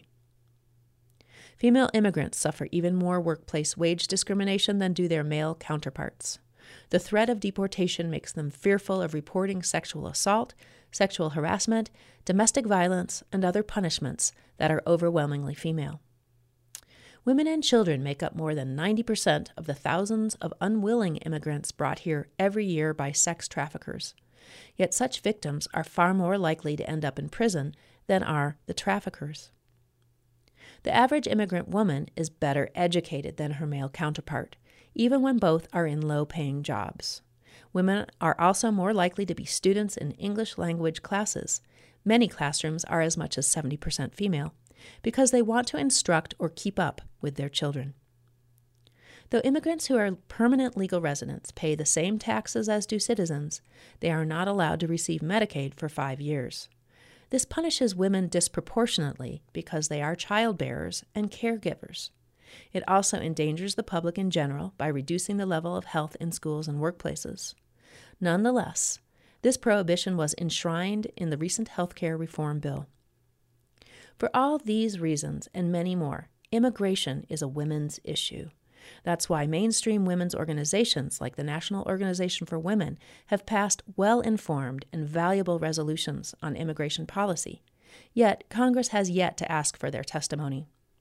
Female immigrants suffer even more workplace wage discrimination than do their male counterparts. The threat of deportation makes them fearful of reporting sexual assault, sexual harassment, domestic violence, and other punishments that are overwhelmingly female. Women and children make up more than 90% of the thousands of unwilling immigrants brought here every year by sex traffickers. Yet such victims are far more likely to end up in prison than are the traffickers. The average immigrant woman is better educated than her male counterpart, even when both are in low-paying jobs. Women are also more likely to be students in English language classes. Many classrooms are as much as 70% female, because they want to instruct or keep up with their children. Though immigrants who are permanent legal residents pay the same taxes as do citizens, they are not allowed to receive Medicaid for 5 years. This punishes women disproportionately because they are childbearers and caregivers. It also endangers the public in general by reducing the level of health in schools and workplaces. Nonetheless, this prohibition was enshrined in the recent health care reform bill. For all these reasons and many more, immigration is a women's issue. That's why mainstream women's organizations like the National Organization for Women have passed well-informed and valuable resolutions on immigration policy. Yet, Congress has yet to ask for their testimony.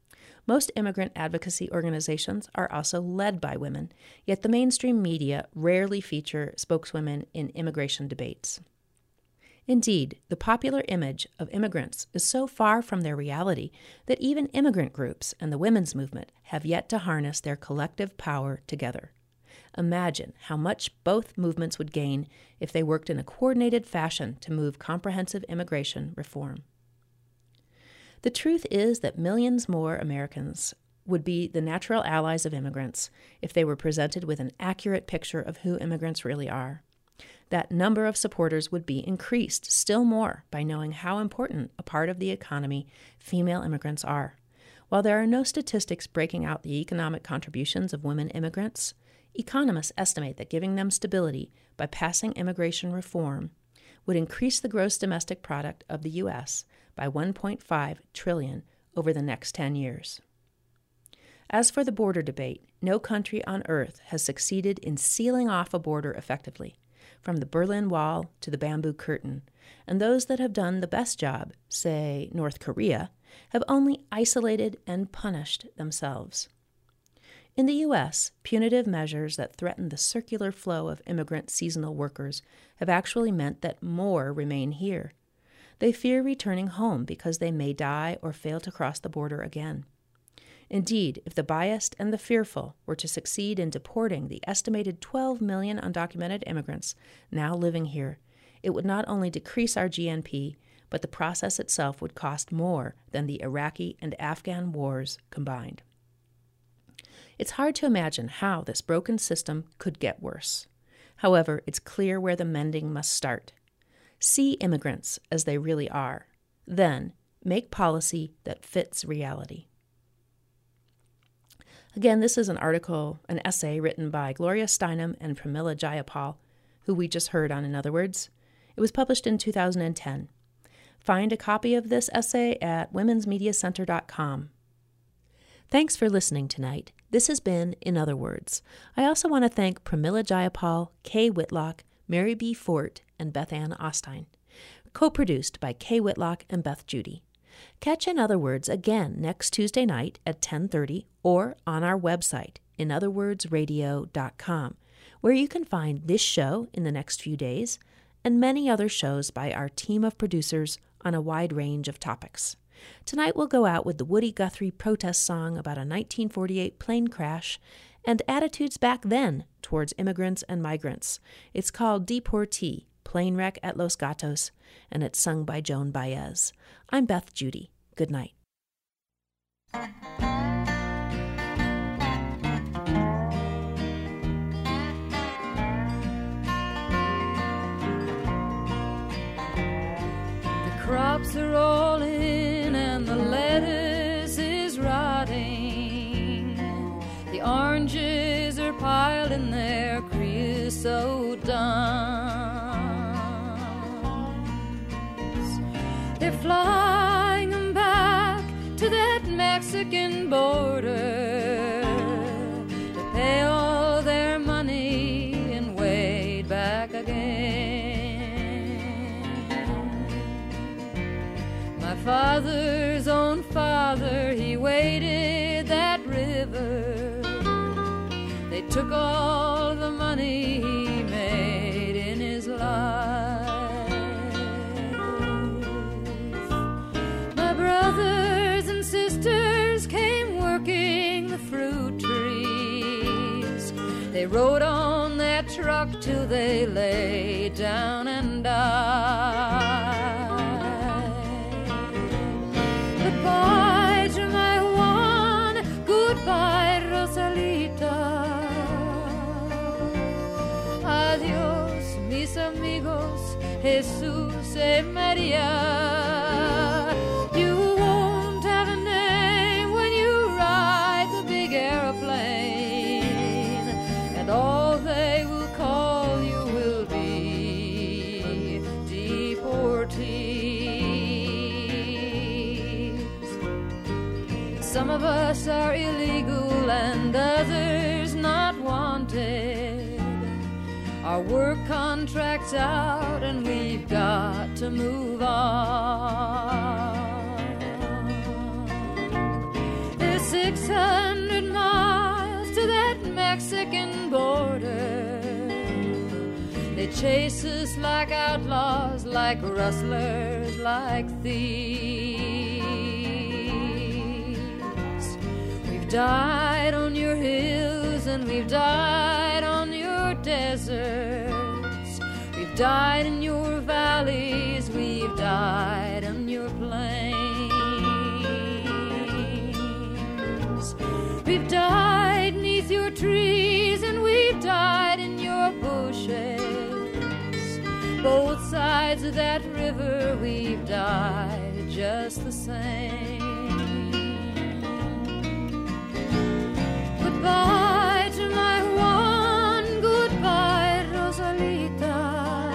Most immigrant advocacy organizations are also led by women, yet the mainstream media rarely feature spokeswomen in immigration debates. Indeed, the popular image of immigrants is so far from their reality that even immigrant groups and the women's movement have yet to harness their collective power together. Imagine how much both movements would gain if they worked in a coordinated fashion to move comprehensive immigration reform. The truth is that millions more Americans would be the natural allies of immigrants if they were presented with an accurate picture of who immigrants really are. That number of supporters would be increased still more by knowing how important a part of the economy female immigrants are. While there are no statistics breaking out the economic contributions of women immigrants, economists estimate that giving them stability by passing immigration reform would increase the gross domestic product of the U.S. by $1.5 trillion over the next 10 years. As for the border debate, no country on earth has succeeded in sealing off a border effectively, from the Berlin Wall to the Bamboo Curtain, and those that have done the best job, say North Korea, have only isolated and punished themselves. In the U.S., punitive measures that threaten the circular flow of immigrant seasonal workers have actually meant that more remain here. They fear returning home because they may die or fail to cross the border again. Indeed, if the biased and the fearful were to succeed in deporting the estimated 12 million undocumented immigrants now living here, it would not only decrease our GNP, but the process itself would cost more than the Iraqi and Afghan wars combined. It's hard to imagine how this broken system could get worse. However, it's clear where the mending must start. See immigrants as they really are. Then, make policy that fits reality. Again, this is an essay written by Gloria Steinem and Pramila Jayapal, who we just heard on In Other Words. It was published in 2010. Find a copy of this essay at womensmediacenter.com. Thanks for listening tonight. This has been In Other Words. I also want to thank Pramila Jayapal, Kay Whitlock, Mary B. Fort, and Beth Ann Ostine. Co-produced by Kay Whitlock and Beth Judy. Catch In Other Words again next Tuesday night at 10:30 or on our website, inotherwordsradio.com, where you can find this show in the next few days and many other shows by our team of producers on a wide range of topics. Tonight we'll go out with the Woody Guthrie protest song about a 1948 plane crash and attitudes back then towards immigrants and migrants. It's called Deportee, Plane Wreck at Los Gatos, and it's sung by Joan Baez. I'm Beth Judy. Good night. The crops are all in and the lettuce is rotting. The oranges are piled in their creosote dumps. They're flying them back to that Mexican border to pay all their money and wade back again. My father's own father, he waded that river. They took all the money he made in his life. My brothers and sisters came working the fruit trees. They rode on that truck till they lay down and died. Goodbye to my Juan, goodbye Rosalita. Adios, mis amigos, Jesus y Maria. You won't have a name when you ride the big aeroplane, and all they will call you will be deportees. Some of us are illegal and others not wanted. Our work contract's out and we've got to move on. This chase us like outlaws, like rustlers, like thieves. We've died on your hills and we've died on your deserts. We've died in your valleys, we've died on your plains. We've died neath your trees and we've died in your bushes. Both sides of that river we've died just the same. Goodbye to my Juan, goodbye Rosalita.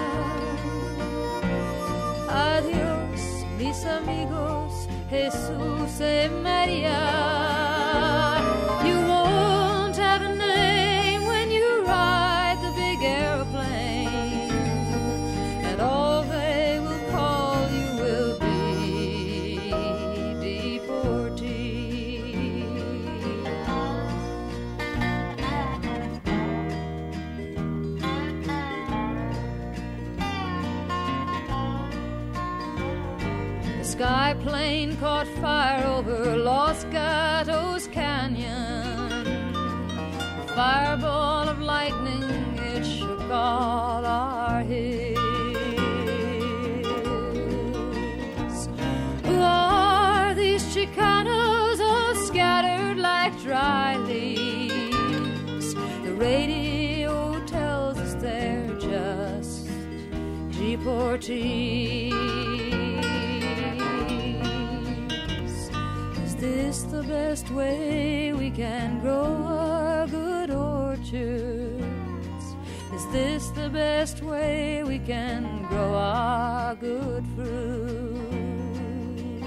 Adios mis amigos, Jesus y María. You won't have a name when you ride the big airplane, and all they will call you will be deportee. The sky plane caught fire over Los Gatos Canyon. A fireball of lightning, it shook all our hills. Who are these Chicanos all scattered like dry leaves? The radio tells us they're just deportees. Is this the best way we can grow our good orchards? Is this the best way we can grow our good fruit?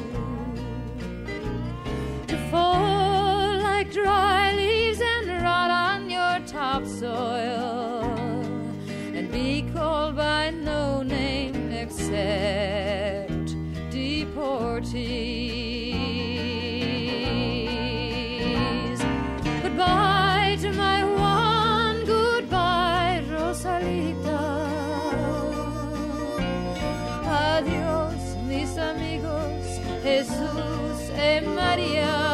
To fall like dry leaves and rot on your topsoil, and be called by no name except deportees. Goodbye to my Juan, goodbye Rosalita. Adios mis amigos, Jesus y María.